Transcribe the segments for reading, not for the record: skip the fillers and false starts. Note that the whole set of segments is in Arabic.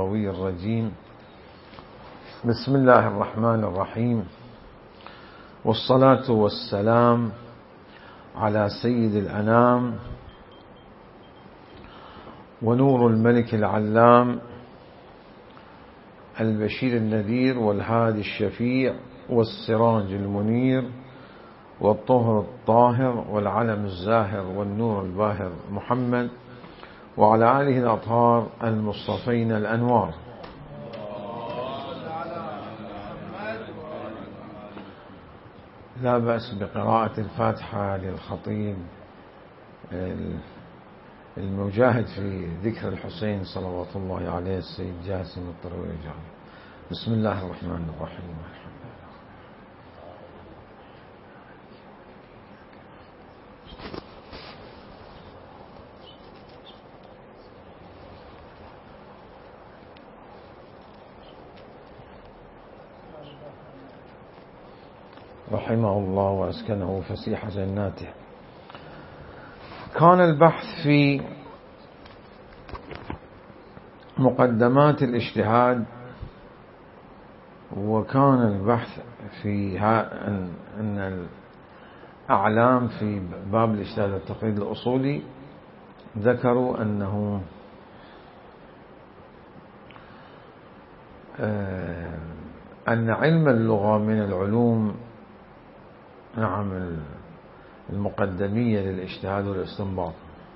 اللغوي الرجيم. بسم الله الرحمن الرحيم، والصلاة والسلام على سيد الأنام ونور الملك العلام البشير النذير والهادي الشفيع والسراج المنير والطهر الطاهر والعلم الزاهر والنور الباهر محمد وعلى آله الأطهار المصطفين الأنوار. لا بأس بقراءة الفاتحة للخطيب المجاهد في ذكر الحسين صلوات الله عليه السيد جاسم الطروي. بسم الله الرحمن الرحيم. رحمه الله وأسكنه فسيح جناته. كان البحث في مقدمات الاجتهاد، وكان البحث في أن الأعلام في باب الاجتهاد والتقليد الأصولي ذكروا أنه أن علم اللغة من العلوم المقدمية للاجتهاد والاستنباط.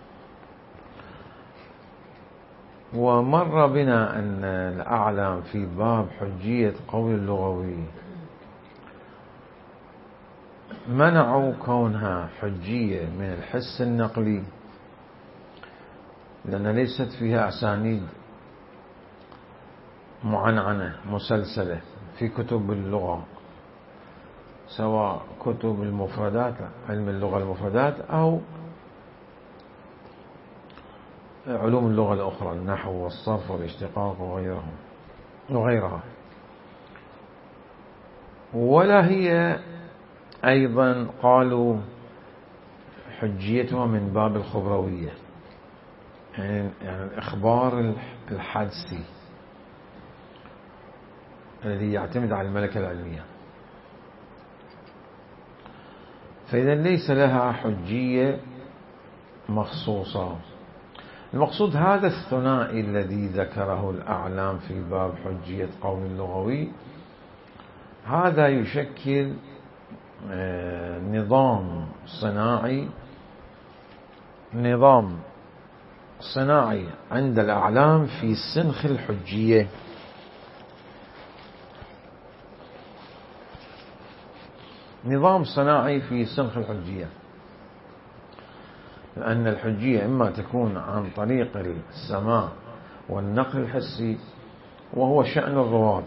ومر بنا أن الأعلام في باب حجية قول اللغوي منعوا كونها حجية من الحس النقلي، لأن ليست فيها أسانيد معنعنة مسلسلة في كتب اللغة، سواء كتب المفردات علم اللغة المفردات أو علوم اللغة الأخرى النحو والصرف والاشتقاق وغيرها. ولا هي أيضا قالوا حجيتها من باب الخبروية، يعني الإخبار الحدسي الذي يعتمد على الملكة العلمية، فإذا ليس لها حجية مخصوصة. المقصود هذا الثنائي الذي ذكره الأعلام في باب حجية قول اللغوي، هذا يشكل نظام صناعي عند الأعلام في سنخ الحجية. نظام صناعي في سنخ الحجية، لأن الحجية إما تكون عن طريق السماع والنقل الحسي، وهو شأن الرواة،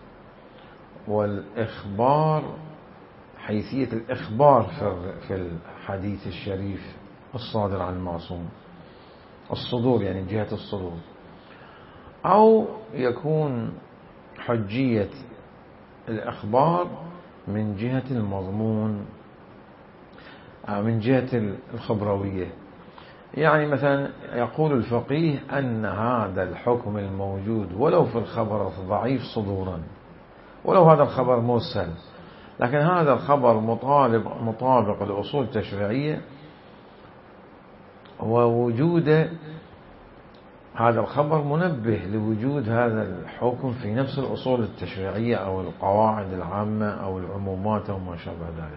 والإخبار حيثية الإخبار في الحديث الشريف الصادر عن المعصوم، الصدور يعني جهة الصدور، أو يكون حجية الإخبار من جهة المضمون، من جهة الخبروية. يعني مثلا يقول الفقيه أن هذا الحكم الموجود ولو في الخبر ضعيف صدورا، ولو هذا الخبر مرسل، لكن هذا الخبر مطابق لأصول تشريعية، ووجود هذا الخبر منبه لوجود هذا الحكم في نفس الأصول التشريعية أو القواعد العامة أو العمومات أو ما شابه ذلك.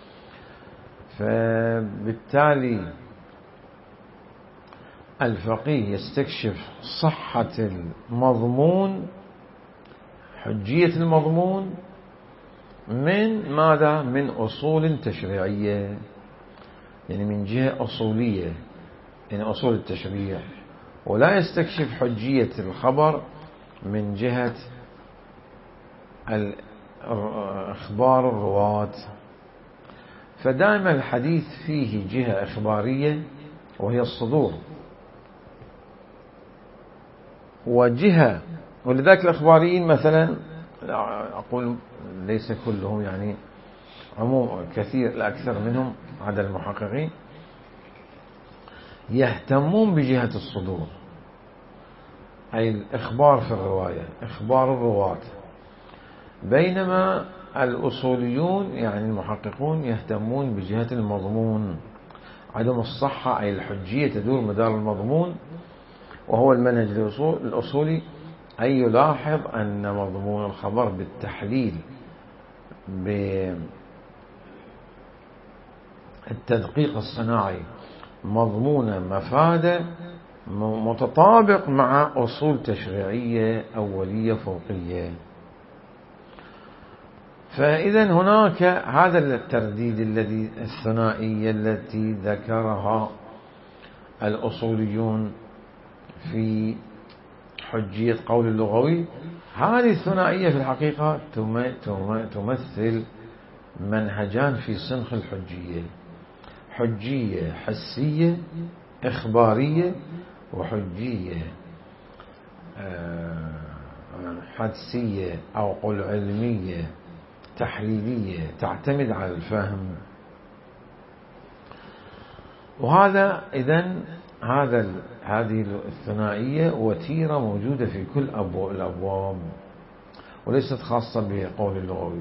فبالتالي الفقيه يستكشف صحة المضمون، حجية المضمون، من ماذا؟ من أصول تشريعية، يعني من جهة أصولية، يعني أصول التشريع، ولا يستكشف حجية الخبر من جهة إخبار الرواة. فدائما الحديث فيه جهة إخبارية وهي الصدور، وجهة، ولذلك الإخباريين مثلا، أقول ليس كلهم، يعني عموم كثير الأكثر منهم عدا المحققين، يهتمون بجهة الصدور، أي الإخبار في الرواية، إخبار الرواة. بينما الأصوليون يعني المحققون يهتمون بجهة المضمون، عدم الصحة أي الحجية تدور مدار المضمون، وهو المنهج الأصولي أن يلاحظ أن مضمون الخبر بالتحليل بالتدقيق الصناعي مضمون مفادة متطابق مع أصول تشريعية أولية فوقية. فإذا هناك هذا الترديد الذي الثنائية التي ذكرها الأصوليون في حجية قول اللغوي، هذه الثنائية في الحقيقة تمثل منهجان في سنخ الحجية: حجية حسية إخبارية، وحجية حدسية أو قل علمية تحليلية تعتمد على الفهم. وهذا إذن هذه الثنائية وتيرة موجودة في كل الأبواب وليست خاصة بقول اللغوي.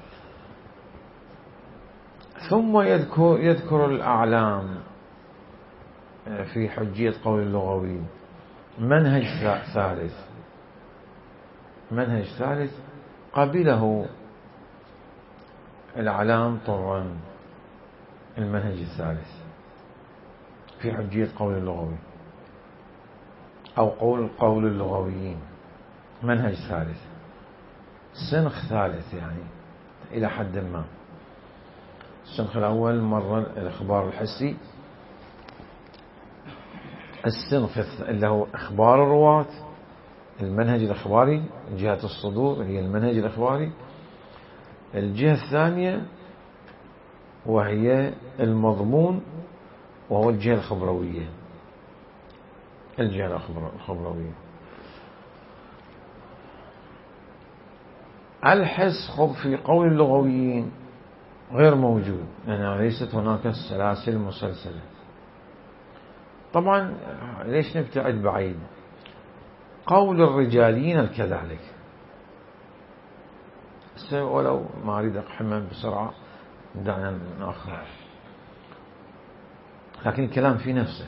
ثم يذكر الأعلام في حجية قول اللغوي منهج ثالث قبله الأعلام طبعا، المنهج الثالث في حجية قول اللغوي أو قول اللغويين، منهج ثالث، سنخ ثالث يعني إلى حد ما. السنخ الأول مر الإخبار الحسي، السنخ اللي هو إخبار الرواة، المنهج الإخباري، جهة الصدور هي المنهج الإخباري. الجهة الثانية وهي المضمون، وهو الجهة الخبروية، الخبروية. الحس في قول اللغويين غير موجود، يعني ليست هناك سلاسل مسلسلة. طبعا ليش نبتعد بعيد؟ قول الرجاليين كذلك، ولو ما أريد أقحمه بسرعة دعنا نأخر، لكن الكلام في نفسه.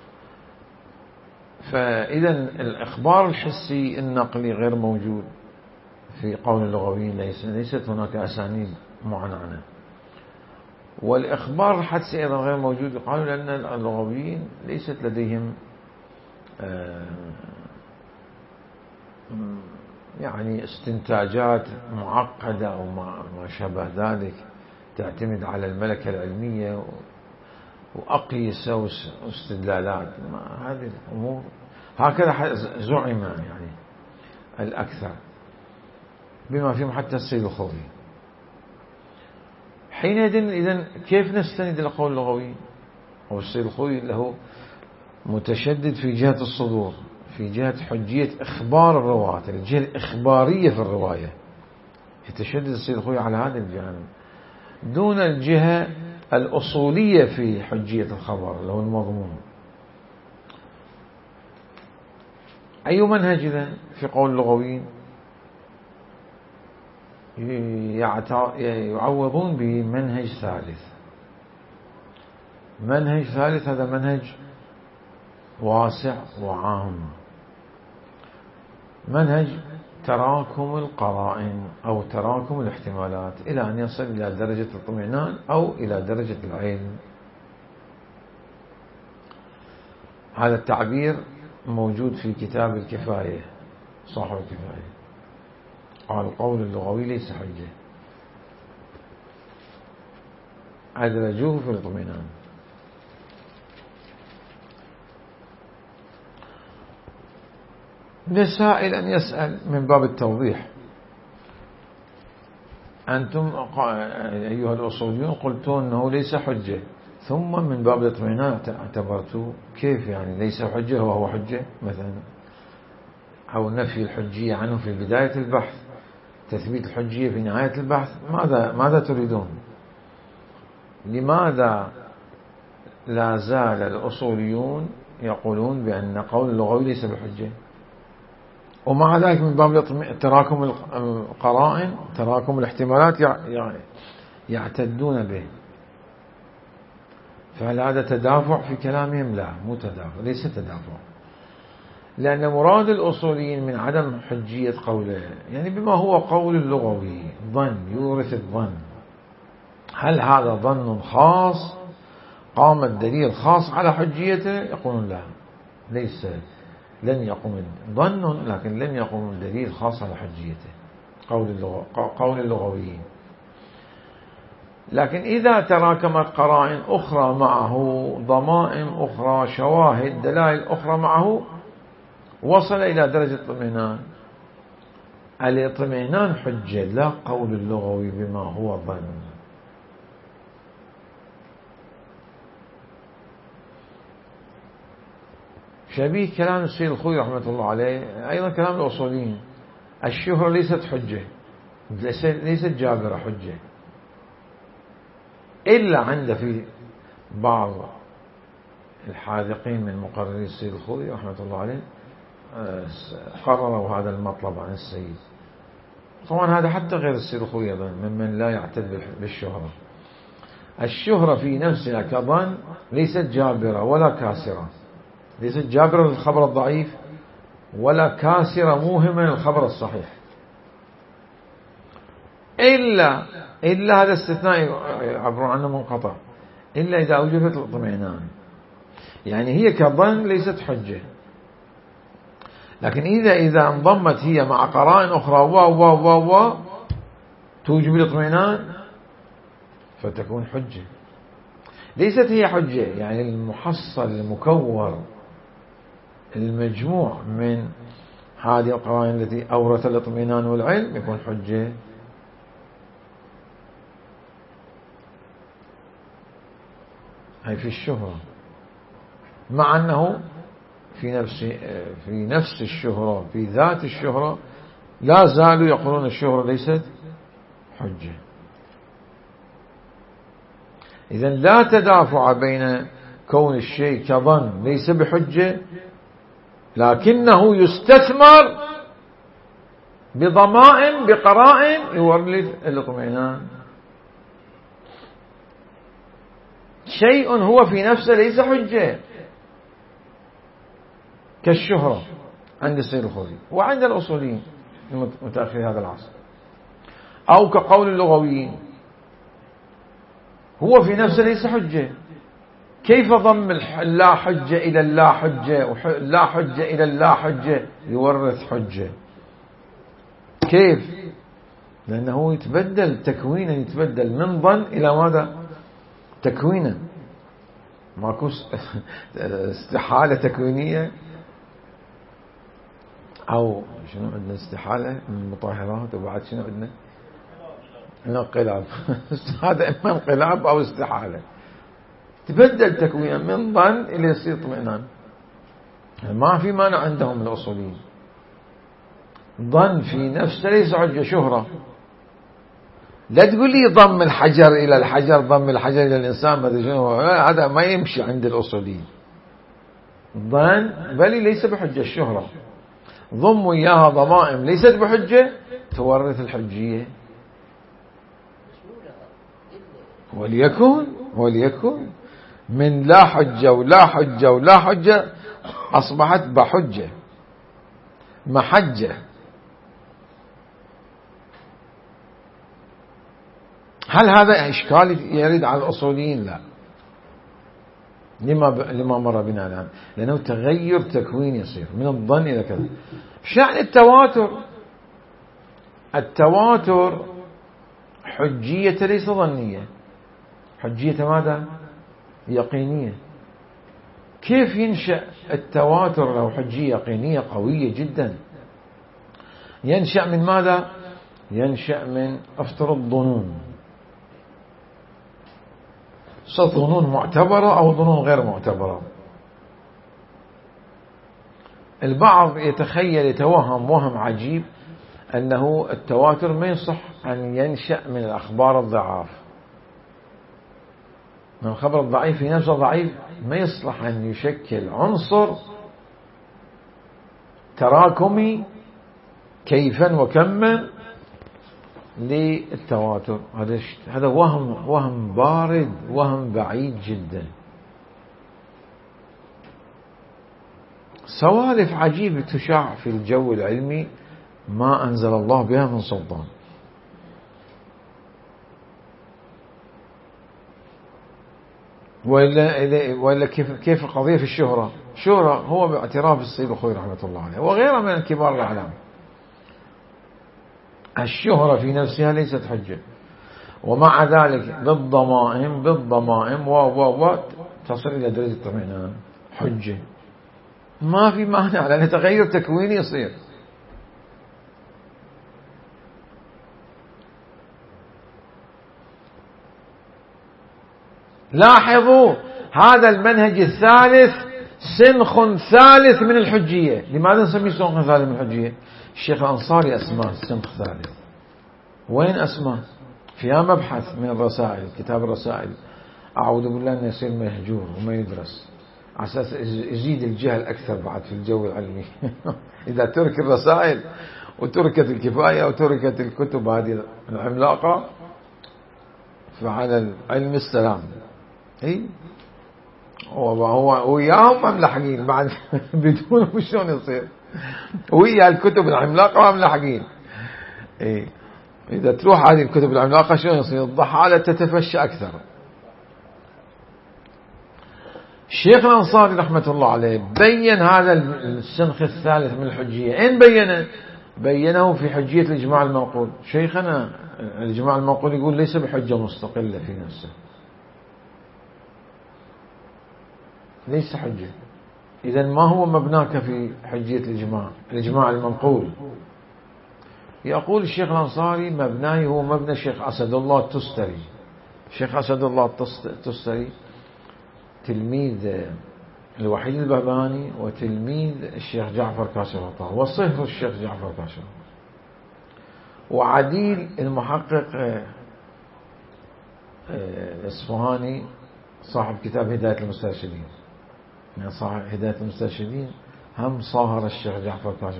فإذا الإخبار الحسي النقلي غير موجود في قول اللغويين، ليست هناك أسانيد معنعنة. والإخبار الحدسي أيضا غير موجود، قالوا لأن اللغويين ليست لديهم يعني استنتاجات معقدة أو ما شابه ذلك تعتمد على الملكة العلمية وأقيسة واستدلالات. هذه الأمور هكذا زعم يعني الأكثر، بما فيهم حتى السيد الخوئي. حينئذ إذن كيف نستند إلى قول اللغوي؟ أو السيد الخوئي له متشدد في جهة الصدور، في جهة حجية إخبار الرواة، الجهة الإخبارية في الرواية، يتشدد السيد الخوئي على هذا الجانب دون الجهة الأصولية في حجية الخبر اللي هو المضمون. أي منهج إذن في قول اللغويين؟ يعوضون بمنهج ثالث. منهج ثالث هذا منهج واسع وعام، منهج تراكم القرائن أو تراكم الاحتمالات إلى أن يصل إلى درجة الاطمئنان أو إلى درجة العلم. هذا التعبير موجود في كتاب الكفاية، صاحب الكفاية قال القول اللغوي ليس حجة، أدرجوه في الاطمئنان. للسائل أن يسأل من باب التوضيح: أنتم أيها الأصوليون قلتوا أنه ليس حجة، ثم من باب الاطمئنان اعتبرتوا كيف يعني ليس حجة وهو حجة مثلا، أو نفي الحجية عنه في بداية البحث، تثبيت الحجية في نهاية البحث. ماذا تريدون؟ لماذا لا زال الأصوليون يقولون بأن قول اللغوي ليس بحجة؟ ومع ذلك من باب تراكم القرائن، تراكم الاحتمالات يعتدون به. فهل هذا تدافع في كلامهم؟ لا، مو تدافع، ليس تدافع، لأن مراد الأصوليين من عدم حجية قوله يعني بما هو قول اللغوي، ظن يورث الظن. هل هذا ظن خاص قام الدليل خاص على حجيته؟ يقولون لا، ليس، لن يقوم ظن، لكن لن يقوم الدليل خاص على حجيته، قول اللغويين. لكن إذا تراكمت قرائن أخرى معه، ضمائم أخرى، شواهد، دلائل أخرى معه، وصل إلى درجة الاطمئنان. الاطمئنان حجة، لا قول اللغوي بما هو ظن. شبيه كلام السيد الخوي رحمة الله عليه، أيضا كلام الأصوليين، الشهرة ليست حجة، ليست جابرة حجة، إلا عند في بعض الحاذقين من مقرري السيد الخوي رحمة الله عليه قرروا هذا المطلب عن السيد. طبعا هذا حتى غير السيد الخوي أيضا ممن لا يعتد بالشهرة. الشهرة في نفسها كظن ليست جابرة ولا كاسرة، ليست جابرة للخبر الضعيف ولا كاسرة موهمة للخبر الصحيح، إلا هذا استثناء يعبرون عنه منقطع، إلا إذا أوجبت الاطمئنان. يعني هي كظن ليست حجة، لكن إذا انضمت هي مع قرائن أخرى و توجب الاطمئنان فتكون حجة. ليست هي حجة، يعني المحصل المكور المجموع من هذه القرائن التي أورث الاطمئنان والعلم يكون حجة. هي في الشهرة، مع أنه في نفس الشهرة، في ذات الشهرة، لا زالوا يقولون الشهرة ليست حجة. إذن لا تدافع بين كون الشيء كظن ليس بحجة، لكنه يستثمر بضمائم بقرائن يورث الاطمئنان. شيء هو في نفسه ليس حجة كالشهرة عند السيد الخوي وعند الأصوليين متأخر هذا العصر، أو كقول اللغويين هو في نفسه ليس حجة. كيف ضم اللا حجة إلى اللا حجة ولا حجة إلى اللا حجة يورث حجة؟ كيف؟ لأنه يتبدل تكوينا، يتبدل من ظن إلى ماذا؟ تكوينا. ماكو استحالة تكوينية، أو شنو عندنا استحالة من المطهرات، وبعد شنو عندنا؟ انقلاب. هذا إما انقلاب أو استحالة. تبدل تكوينا من ظن إلى يصير اطمئنان. ما في مانع عندهم الأصوليين. ظن في نفسه ليس حجة، شهرة. لا تقول لي ضم الحجر إلى الحجر، ضم الحجر إلى الإنسان، هذا ما يمشي عند الأصوليين. ظن بل ليس بحجة، الشهرة. ضموا إياها ضمائم ليست بحجة تورث الحجية. وليكن من لا حجة ولا حجة ولا حجة أصبحت بحجة، محجة. هل هذا إشكال يرد على الأصوليين؟ لا، لما مر بنا الآن، لأنه تغير تكوين يصير من الظن إلى كذا. شأن التواتر حجية ليس ظنية، حجية ماذا؟ يقينية. كيف ينشأ التواتر له حجية يقينية قوية جدا؟ ينشأ من ماذا؟ ينشأ من افترض ظنون، ظنون معتبرة أو ظنون غير معتبرة. البعض يتخيل يتوهم وهم عجيب أنه التواتر ما يصح أن ينشأ من الأخبار الضعاف، من الخبر الضعيف في نفسه ضعيف، ما يصلح أن يشكل عنصر تراكمي كيفا وكما للتواتر. هذا وهم بارد، وهم بعيد جدا. سوالف عجيبة تشاع في الجو العلمي ما أنزل الله بها من سلطان. وإلا كيف القضية في الشهرة؟ شهرة هو باعتراف السيد الخوئي رحمة الله عليه وغيره من كبار الأعلام. الشهرة في نفسها ليست حجة، ومع ذلك بالضمائم تصل إلى درجة الطمأنينة حجة. ما في مانع، لأن تغير تكويني يصير. لاحظوا هذا المنهج الثالث سنخ ثالث من الحجية. لماذا نسميه سنخ ثالث من الحجية؟ الشيخ الأنصاري أسماه سنخ ثالث. وين أسماه؟ فيها مبحث من الرسائل، كتاب الرسائل. أعوذ بالله أن يصير مهجور وما يدرس، على أساس يزيد الجهل أكثر بعد في الجو العلمي. إذا ترك الرسائل وتركت الكفاية وتركت الكتب هذه العملاقة فعلى العلم السلام. هو وياهم مملحقين بعد بدون شلون يصير؟ ويا الكتب العملاقة مملحقين. إذا تروح هذه الكتب العملاقة شلون يصير؟ الضحالة تتفشى أكثر. الشيخ الأنصاري رحمة الله عليه بين هذا السنخ الثالث من الحجية. أين بينه في حجية الإجماع المنقول. شيخنا الإجماع المنقول يقول ليس بحجة مستقلة في نفسه، ليس حجة. إذن ما هو مبناك في حجية الإجماع المنقول؟ يقول الشيخ الأنصاري مبناي هو مبنى الشيخ أسد الله التستري. الشيخ أسد الله التستري تلميذ الوحيد البهبهاني وتلميذ الشيخ جعفر كاشف وصهر الشيخ جعفر كاشف، وعديل المحقق الإصفهاني صاحب كتاب هداية المسترشدين. يعني صاحب هداية المسترشدين هم صاهر الشيخ جعفر كاشف.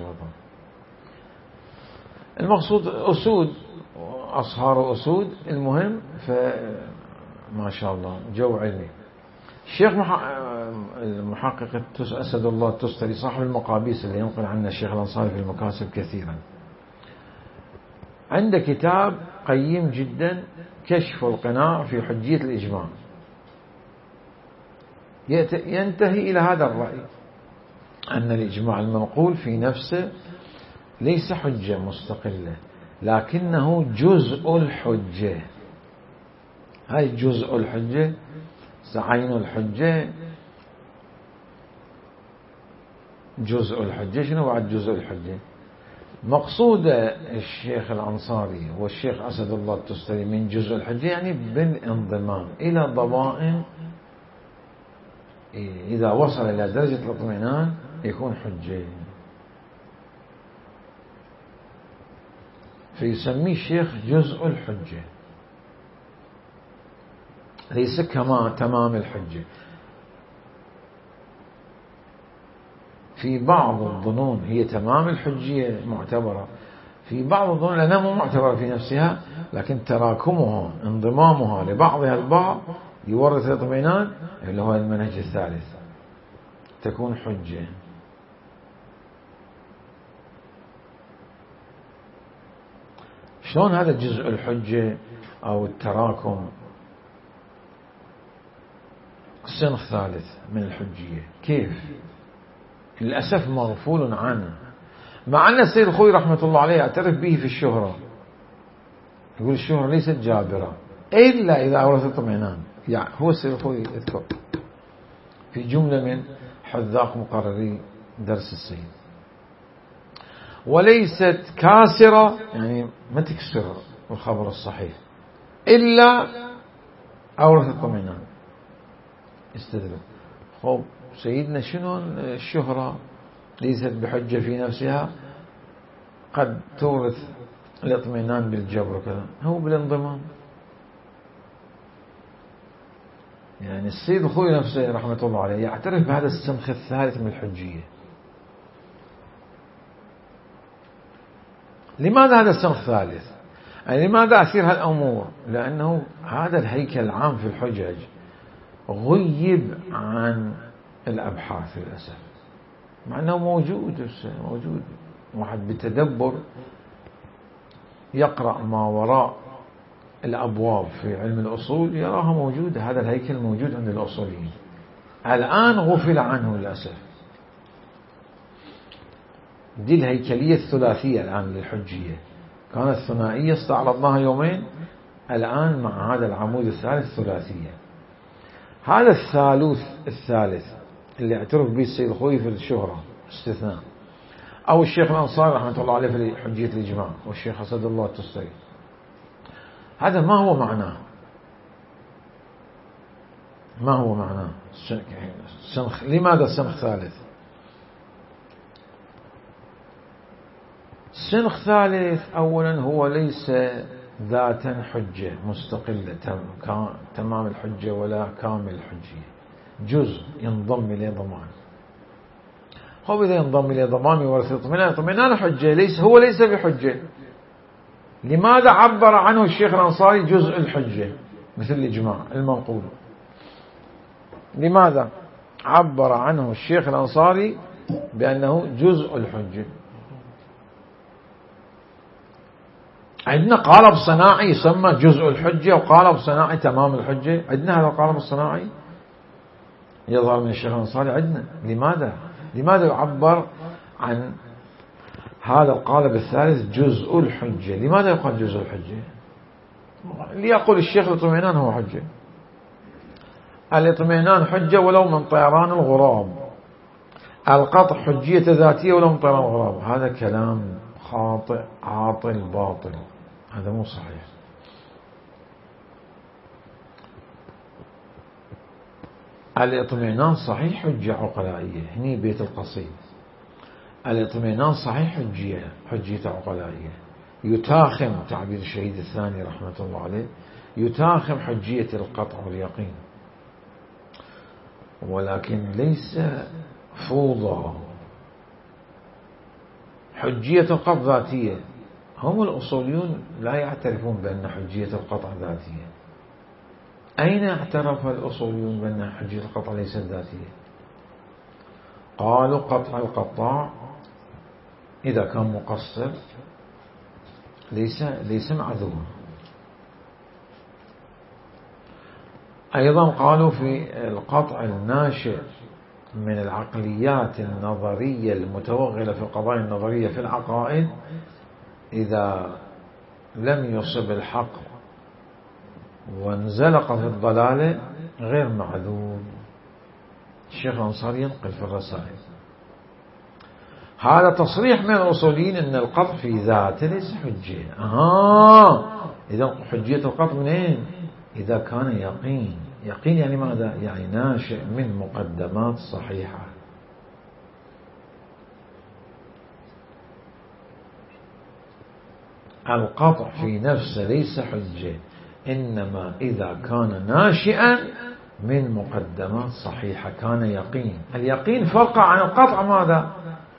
المقصود أسود، أصهار أسود. المهم فما شاء الله جو علمي. الشيخ المحقق أسد الله التستري صاحب المقابيس اللي ينقل عنه الشيخ الأنصاري في المكاسب كثيرا، عنده كتاب قيم جدا كشف القناع في حجية الإجماع. ينتهي إلى هذا الرأي أن الإجماع المنقول في نفسه ليس حجة مستقلة، لكنه جزء الحجة. هاي جزء الحجة، عين الحجة، جزء الحجة. شنو بعد جزء الحجة؟ مقصود الشيخ الأنصاري والشيخ أسد الله التستري من جزء الحجة يعني بالانضمام إلى ضمائم، إذا وصل إلى درجة الاطمئنان يكون حجة. فيسميه الشيخ جزء الحجة، ليس كما تمام الحجة. في بعض الظنون هي تمام الحجية معتبرة، في بعض الظنون لأنها مو معتبرة في نفسها، لكن تراكمها انضمامها لبعضها البعض يورث الاطمئنان، اللي هو المنهج الثالث، تكون حجة. شلون هذا جزء الحجة أو التراكم سنخ ثالث من الحجية؟ كيف؟ للأسف مغفول عنه، مع أن السيد الخوئي رحمة الله عليه يعترف به في الشهرة. يقول الشهرة ليست جابرة إلا إذا أورثت اطمئنان. يعني هو السيد الخوئي يذكر في جملة من حذاق مقرري درس السيد، وليست كاسرة يعني ما تكسر الخبر الصحيح إلا أورثت اطمئنان. استدلوا. خب سيدنا شنو الشهرة ليست بحجة في نفسها، قد تورث الاطمئنان بالجبر وكذا، هو بالانضمام. يعني السيد الخوئي نفسه رحمة الله عليه يعترف بهذا السنخ الثالث من الحجية. لماذا هذا السنخ ثالث؟ يعني لماذا أثير هالأمور؟ لأنه هذا الهيكل العام في الحجج غيب عن الأبحاث للأسف، مع أنه موجود. واحد بتدبر يقرأ ما وراء الأبواب في علم الأصول يراها موجودة. هذا الهيكل موجود عند الأصوليين، الآن غفل عنه للأسف. دي الهيكلية الثلاثية الآن للحجية، كانت ثنائية استعرضناها يومين، الآن مع هذا العمود الثالث ثلاثية. هذا الثالث اللي اعترف به السيد الخوئي في الشهرة استثناء، أو الشيخ الأنصاري رحمة الله عليه في حجية الإجماع، والشيخ أسد الله التستري. هذا ما هو معناه؟ ما هو معناه سنخ؟ لماذا سنخ ثالث؟ سنخ ثالث أولا هو ليس ذاتا حجة مستقلة تمام الحجة ولا كامل الحجية، جزء ينضم إلى ضمان. هو إذا ينضم إلى ضمان يورث اطمئنان حجة، ليس بحجة. لماذا عبر عنه الشيخ الأنصاري جزء الحجة مثل الإجماع المنقول؟ لماذا عبر عنه الشيخ الأنصاري بأنه جزء الحجة؟ عندنا قالب صناعي يسمى جزء الحجة، وقالب صناعي تمام الحجة. عندنا هذا القالب الصناعي يظهر من الشيخ الأنصاري عندنا. لماذا يعبر عن هذا القالب الثالث جزء الحجة؟ لماذا يقال جزء الحجة؟ ليقول الشيخ الاطمئنان هو حجة، الاطمئنان حجة ولو من طيران الغراب، القطع حجية ذاتية ولو من طيران الغراب. هذا كلام خاطئ عاطل باطل، هذا مو صحيح. الاطمئنان صحيح حجة عقلائية، هني بيت القصيد. الاطمئنان صحيح حجية عقلائية، يتاخم تعبير الشهيد الثاني رحمة الله عليه، يتاخم حجية القطع واليقين، ولكن ليس فوضى. حجية القطع ذاتية، هم الأصوليون لا يعترفون بأن حجية القطع ذاتية. أين اعترف الأصوليون بأن حجية القطع ليست ذاتية؟ قالوا قطع القطاع إذا كان مقصر ليس معذورا. أيضا قالوا في القطع الناشئ من العقليات النظرية المتوغلة في القضايا النظرية في العقائد، إذا لم يصب الحق وانزلق في الضلالة غير معذور. الشيخ الأنصاري ينقل في الرسائل هذا تصريح من الأصوليين أن القطع في ذاته ليس حجة. إذا حجية القطع منين؟ إذا كان يقين. يقين يعني ماذا؟ يعني ناشئ من مقدمات صحيحة. القطع في نفسه ليس حجة، إنما إذا كان ناشئا من مقدمات صحيحة كان يقين. اليقين فرق عن القطع ماذا؟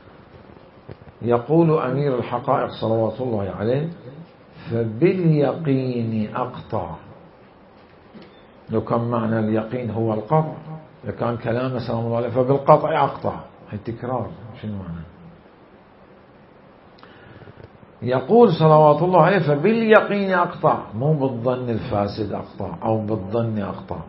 يقول أمير الحقائق صلوات الله عليه: فباليقين أقطع. لو كان معنى اليقين هو القطع لكان كلامه سلام الله عليه فبالقطع أقطع. هي تكرار، شنو معنى؟ يقول صلوات الله عليه فباليقين أقطع، مو بالظن الفاسد أقطع أو بالظن أقطع.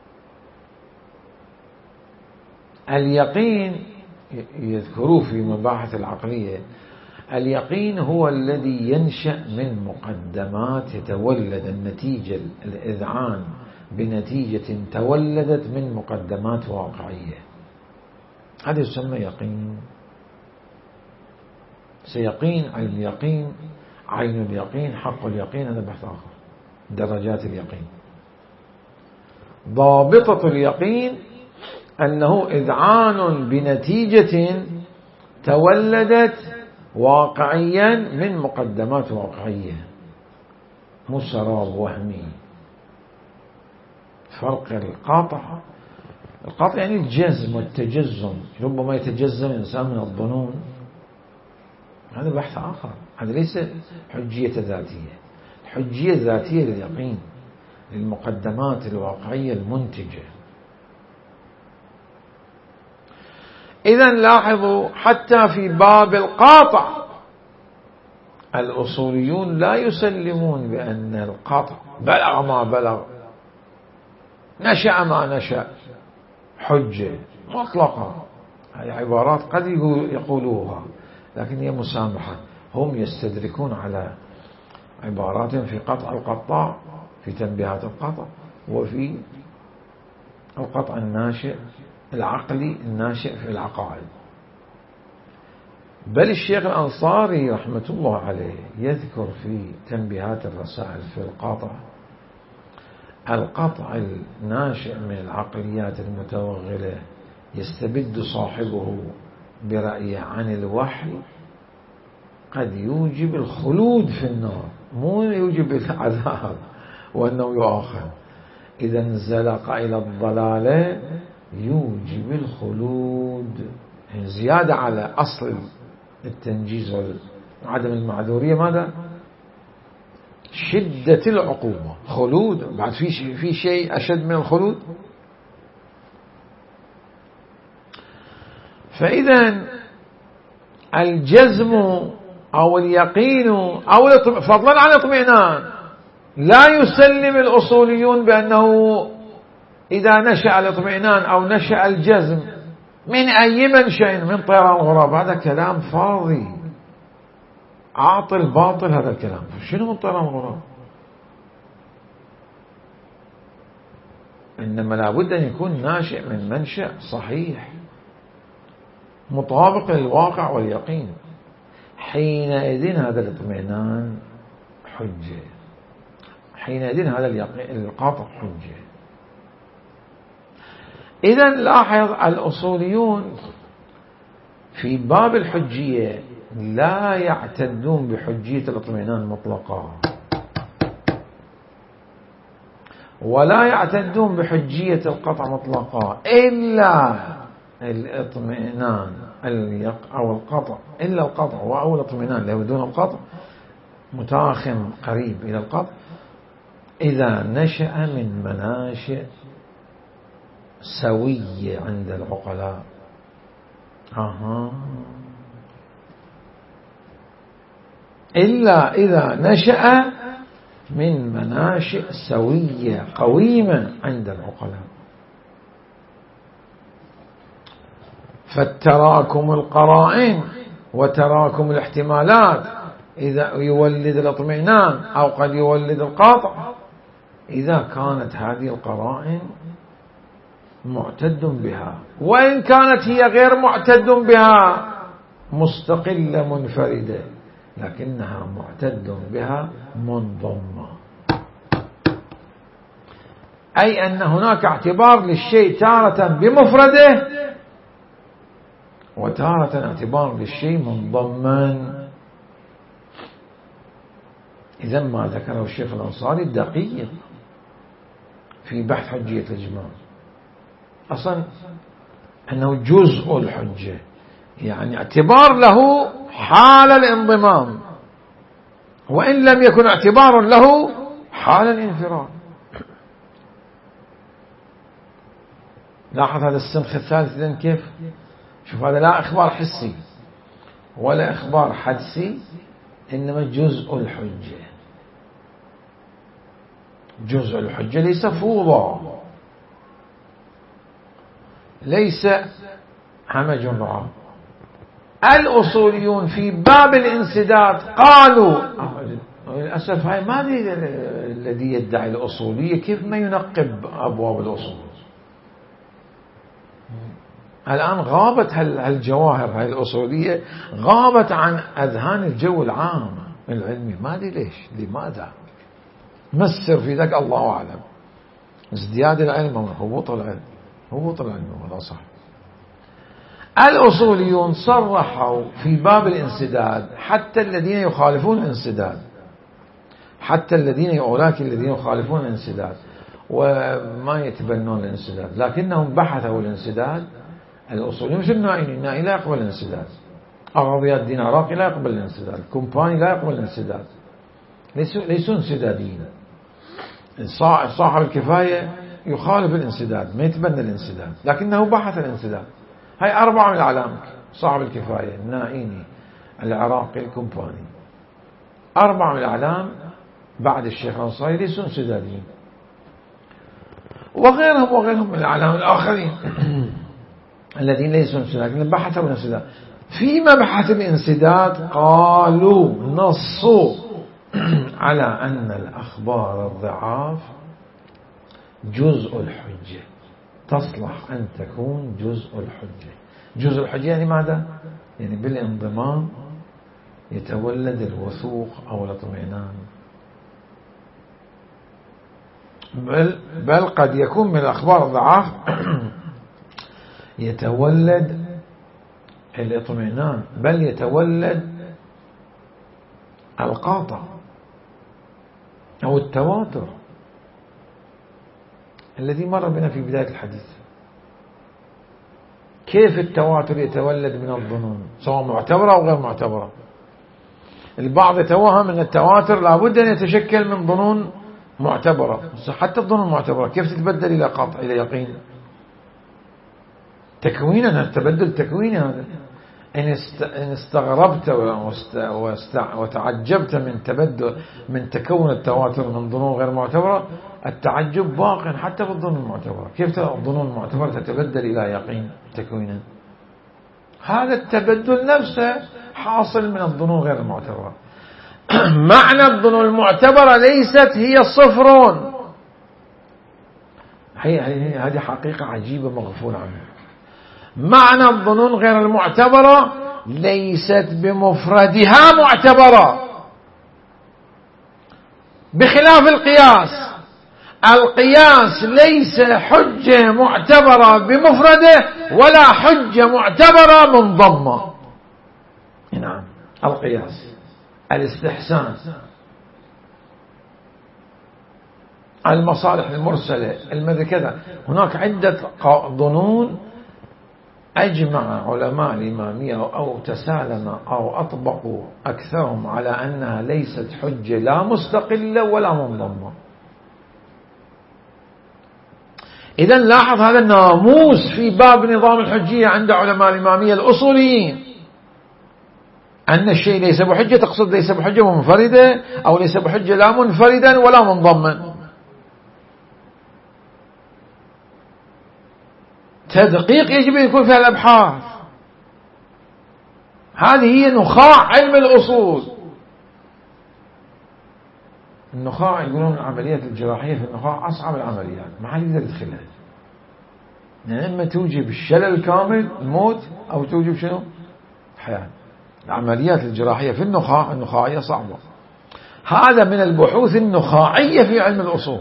اليقين يذكروه في مباحث العقلية، اليقين هو الذي ينشأ من مقدمات يتولد النتيجة، الإذعان بنتيجة تولدت من مقدمات واقعية، هذا يسمى يقين. سيقين، علم اليقين، عين اليقين، حق اليقين، هذا بحث آخر. درجات اليقين. ضابطة اليقين أنه إذعان بنتيجة تولدت واقعيا من مقدمات واقعية، مو سراب وهمي. فرق القطع يعني الجزم والتجزم. ربما يتجزم الإنسان من الظنون هذا بحث آخر، هذا ليس حجية ذاتية. الحجية الذاتية لليقين، للمقدمات الواقعية المنتجة. إذن لاحظوا حتى في باب القاطع الأصوليون لا يسلمون بأن القطع بلغ ما بلغ، نشأ ما نشأ، حجة مطلقة. هذه عبارات قد يقولوها لكن هي مسامحة. هم يستدركون على عبارات في قطع القطاع، في تنبيهات القطع، وفي القطع الناشئ العقلي الناشئ في العقائد. بل الشيخ الأنصاري رحمة الله عليه يذكر في تنبيهات الرسائل في القطع الناشئ من العقليات المتوغلة يستبد صاحبه برأيه عن الوحي قد يوجب الخلود في النار، مو يوجب العذاب وأنه يؤاخذ. إذا انزلق إلى الضلالة يوجب الخلود، زيادة على أصل التنجيز وعدم المعذورية. ماذا؟ شدة العقوبة، خلود. بعد في شيء أشد من الخلود؟ فإذا الجزم أو اليقين أو فضلا عن الاطمئنان لا يسلم الأصوليون بأنه إذا نشأ الاطمئنان أو نشأ الجزم من أي منشأ من طيران الغراب. هذا كلام فاضي عاطل باطل. هذا الكلام شنو من طيران الغراب؟ إنما لابد أن يكون ناشئ من منشأ صحيح مطابق للواقع واليقين. حينئذ هذا الاطمئنان حجة، حينئذ هذا القطع حجة. إذن لاحظ الأصوليون في باب الحجية لا يعتدون بحجية الاطمئنان مطلقا، ولا يعتدون بحجية القطع مطلقا، إلا الاطمئنان أو القطع، إلا القطع أو الاطمئنان اللي هو دون القطع متاخم قريب إلى القطع إذا نشأ من مناشئ سوية عند العقلاء. إلا إذا نشأ من مناشئ سوية قويمة عند العقلاء. فالتراكم القرائن وتراكم الاحتمالات إذا يولد الاطمئنان أو قد يولد القطع إذا كانت هذه القرائن معتد بها، وإن كانت هي غير معتد بها مستقلة منفردة لكنها معتد بها منضمة. أي أن هناك اعتبار للشيء تارة بمفرده وتارة اعتبار للشيء منضما. إذا ما ذكره الشيخ الأنصاري دقيق في بحث حجية الإجماع، أصلا أنه جزء الحجة، يعني اعتبار له حال الانضمام وإن لم يكن اعتبار له حال الانفراد. لاحظ هذا السمخ الثالث إذن كيف؟ شوف هذا لا إخبار حسي ولا إخبار حدسي، إنما جزء الحجة. جزء الحجة ليس فوضى، ليس همج رعب. الأصوليون في باب الانسداد قالوا للأسف هاي ما الذي يدعي الأصولية كيف ما ينقب أبواب الأصول. الآن غابت هالجواهر هاي الأصولية، غابت عن أذهان الجو العام العلمي. ما أدري ليش، لماذا؟ ما السر في ذلك؟ الله أعلم. ازدياد العلم وهبوط العلم، هبوط العلم هذا صح. الأصوليون صرحوا في باب الانسداد حتى الذين يخالفون الانسداد، حتى أولئك الذين يخالفون الانسداد وما يتبنون الانسداد لكنهم بحثوا الانسداد. الأصوليون مش النائي لا يقبل الانسداد، أغاضيات الدين العراقي لا يقبل الانسداد، الكومباني لا يقبل الانسداد، ليسوا انسداديين. صاحب الكفاية يخالف الانسداد، ما يتبنى الانسداد، لكنه بحث الانسداد. هاي 4 من الأعلام: صاحب الكفاية، النائيني، العراقي، الكومباني. 4 من الأعلام بعد الشيخ الأنصاري ليسوا انسداديين، وغيرهم من الأعلام الآخرين الذين ليسوا انسداديين بحثوا الانسداد. في مبحث الانسداد قالوا نصوا على أن الأخبار الضعاف جزء الحجة، تصلح أن تكون جزء الحجة. جزء الحجة يعني ماذا؟ يعني بالانضمام يتولد الوثوق أو الاطمئنان، بل قد يكون من الأخبار الضعاف يتولد الاطمئنان، بل يتولد القاطع أو التواتر الذي مر بنا في بداية الحديث. كيف التواتر يتولد من الظنون سواء معتبرة أو غير معتبرة؟ البعض يتوهم أن التواتر لابد أن يتشكل من ظنون معتبرة، حتى الظنون المعتبرة كيف تتبدل إلى قطع إلى يقين؟ تكوينا، تبدل تكويني هذا. إن استغربت وتعجبت من تكون التواتر من ظنون غير معتبرة، التعجب باق حتى في الظنون المعتبرة. كيف الظنون المعتبرة تتبدل إلى يقين تكوينا؟ هذا التبدل نفسه حاصل من الظنون غير المعتبرة. معنى الظنون المعتبرة ليست هي صفر، هذه حقيقة عجيبة مغفول عنها. معنى الظنون غير المعتبرة ليست بمفردها معتبرة، بخلاف القياس. القياس ليس حجة معتبرة بمفرده ولا حجة معتبرة منضمة. نعم، القياس، الاستحسان، المصالح المرسلة، كذا. هناك عدة ظنون أجمع علماء الإمامية أو تسالم أو أطبقوا أكثرهم على أنها ليست حجة لا مستقلة ولا منضمة. إذن لاحظ هذا الناموس في باب نظام الحجية عند علماء الإمامية الأصوليين، أن الشيء ليس بحجة تقصد ليس بحجة منفردة أو ليس بحجة لا منفردا ولا منضما. تدقيق يجب أن يكون فيها الأبحاث. هذه هي نخاع علم الأصول. النخاع يقولون العمليات الجراحية في النخاع أصعب العمليات، ما حد يقدر يدخلها. يعني إما توجب الشلل الكامل الموت أو توجب شنو؟ حياة. العمليات الجراحية في النخاعية صعبة. هذا من البحوث النخاعية في علم الأصول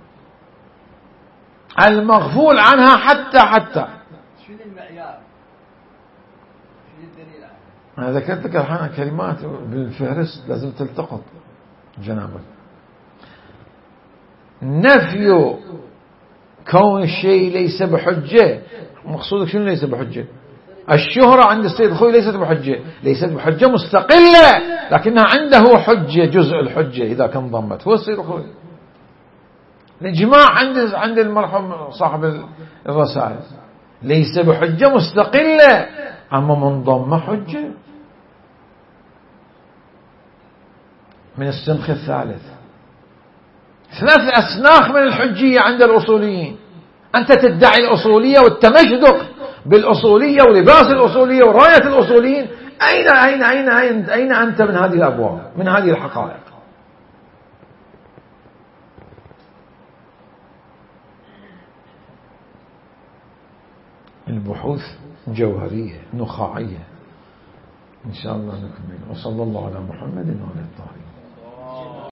المغفول عنها حتى شنو المعيار؟ شنو الدليل؟ أنا ذكرت لك الحين كلمات بالفهرست لازم تلتقط جنابك. نفي كون الشيء ليس بحجة، مقصودك شنو ليس بحجة؟ الشهرة عند السيد الخوي ليست بحجة، ليست بحجة مستقلة، لكنها عنده حجة، جزء الحجة إذا كان ضمت هو السيد الخوي. الإجماع عند المرحوم صاحب الرسائل ليس بحجة مستقلة، أما منضمة حجة. من السنخ الثالث 3 أسناخ من الحجية عند الأصوليين. أنت تدعي الأصولية والتمشدق بالأصولية ولباس الأصولية وراية الأصوليين. أين أنت من هذه الأبواب، من هذه الحقائق؟ البحوث جوهرية نخاعية. إن شاء الله نكمل. وصلى الله على محمد وعلى الطاهرين.